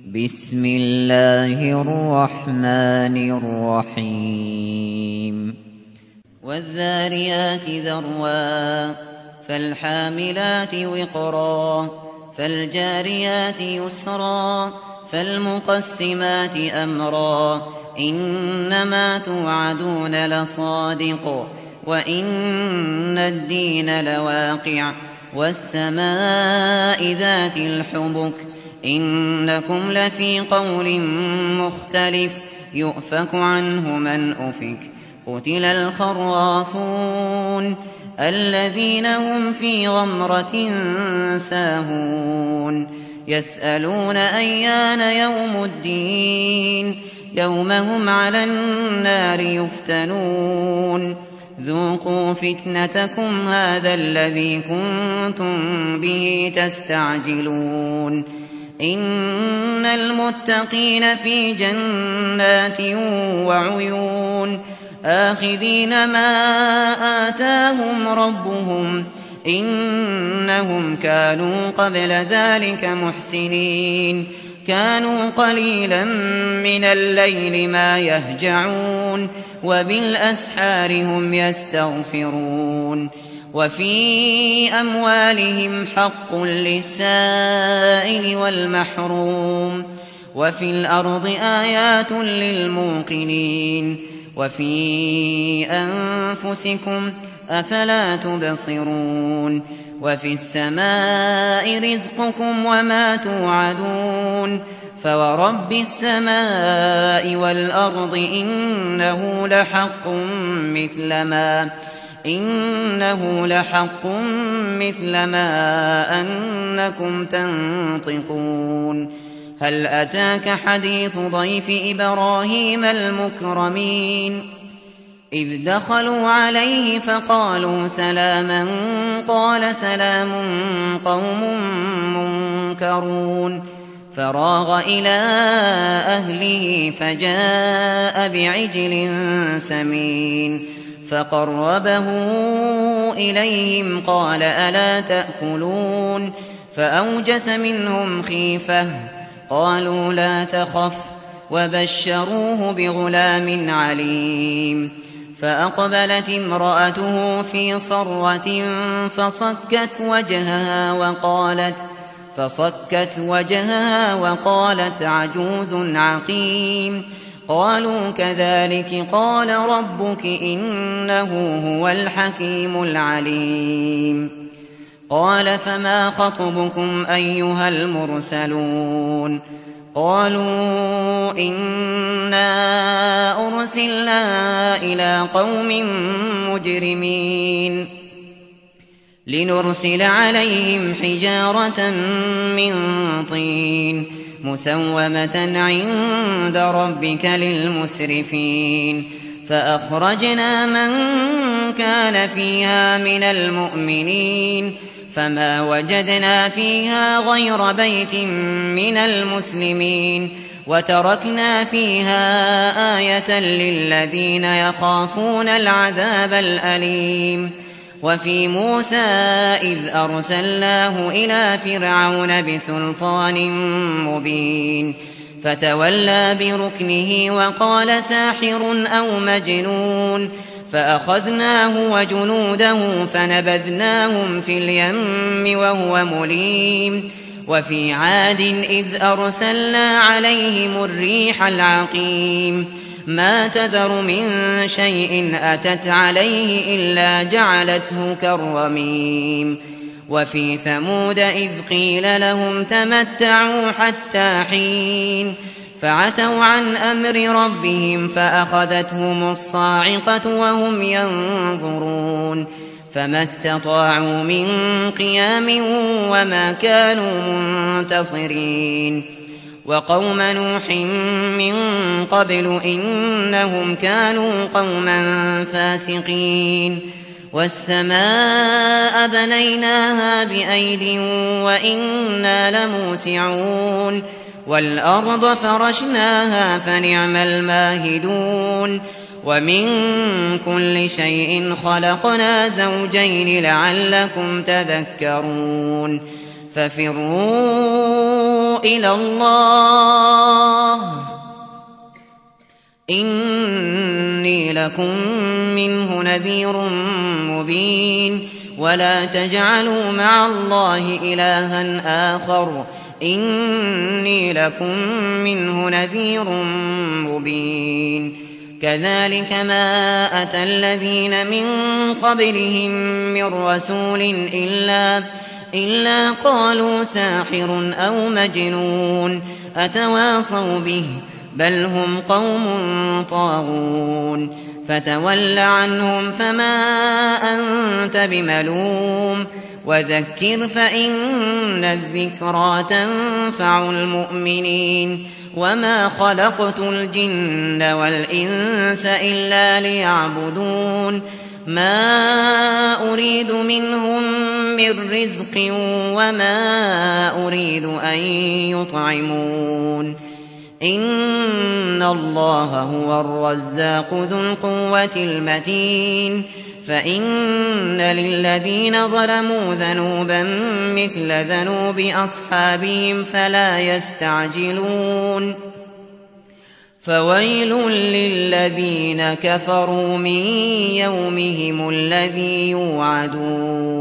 بسم الله الرحمن الرحيم والذاريات ذروا فالحاملات وقرا فالجاريات يسرا فالمقسمات أمرا إنما توعدون لصادق وإن الدين لواقع والسماء ذات الحبك إنكم لفي قول مختلف يؤفك عنه من أفك قتل الخراصون الذين هم في غمرة ساهون يسألون أيان يوم الدين يوم هم على النار يفتنون ذوقوا فتنتكم هذا الذي كنتم به تستعجلون إن المتقين في جنات وعيون آخذين ما آتاهم ربهم إنهم كانوا قبل ذلك محسنين كانوا قليلا من الليل ما يهجعون وبالأسحار هم يستغفرون وفي أموالهم حق للسائل والمحروم وفي الأرض آيات للموقنين وفي أنفسكم أفلا تبصرون وفي السماء رزقكم وما توعدون فورب السماء والأرض إنه لحق مثل ما أنكم تنطقون هل أتاك حديث ضيف إبراهيم المكرمين إذ دخلوا عليه فقالوا سلاما قال سلام قوم منكرون فراغ إلى أهله فجاء بعجل سمين فقربه إليهم قال ألا تأكلون فأوجس منهم خيفة قالوا لا تخف وبشروه بغلام عليم فأقبلت امرأته في صرة فصكت وجهها وقالت عجوز عقيم قالوا كذلك قال ربك إنه هو الحكيم العليم قال فما خطبكم أيها المرسلون قالوا إنا أرسلنا إلى قوم مجرمين لنرسل عليهم حجارة من طين مسومة عند ربك للمسرفين فأخرجنا من كان فيها من المؤمنين فما وجدنا فيها غير بيت من المسلمين وتركنا فيها آية للذين يخافون العذاب الأليم وفي موسى إذ أرسلناه إلى فرعون بسلطان مبين فتولى بركنه وقال ساحر أو مجنون فأخذناه وجنوده فنبذناهم في اليم وهو مليم وفي عاد إذ أرسلنا عليهم الريح العقيم ما تذر من شيء أتت عليه إلا جعلته كالرميم وفي ثمود إذ قيل لهم تمتعوا حتى حين فعتوا عن أمر ربهم فأخذتهم الصاعقة وهم ينظرون فما استطاعوا من قيام وما كانوا منتصرين وقوم نوح من قبل إنهم كانوا قوما فاسقين والسماء بنيناها بأيد وإنا لموسعون والأرض فرشناها فنعم الماهدون ومن كل شيء خلقنا زوجين لعلكم تذكرون ففروا إلى الله إني لكم منه نذير مبين ولا تجعلوا مع الله إلها آخر إني لكم منه نذير مبين كذلك ما أتى الذين من قبلهم من رسول إلا قالوا ساحر أو مجنون أتواصوا به بل هم قوم طاغون فتول عنهم فما أنت بملوم وذكر فإن الذكرى تنفع المؤمنين وما خلقت الجن والإنس إلا ليعبدون ما أريد منهم من رزق وما أريد أن يطعمون إن الله هو الرزاق ذو القوة المتين فإن للذين ظلموا ذنوبا مثل ذنوب أصحابهم فلا يستعجلون فويل للذين كفروا من يومهم الذي يوعدون